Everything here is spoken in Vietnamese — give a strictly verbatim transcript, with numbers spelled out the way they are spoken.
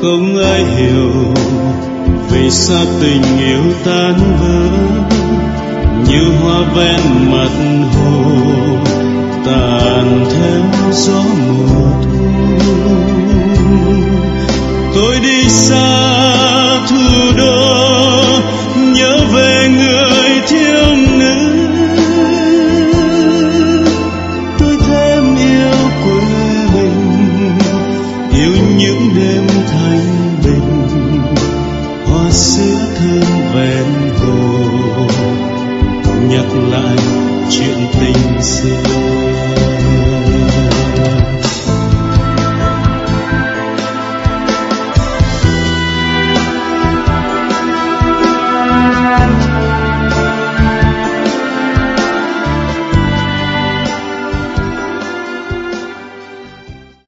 không ai hiểu vì sao tình yêu tan vỡ như hoa ven mặt hồ tàn theo gió mùa thu. Tôi đi xa thủ đô nhớ về người thiếu nữ, tôi thêm yêu quê mình, yêu những đêm thanh bình, hoa sữa thơm ven hồ, nhắc lại chuyện tình xưa.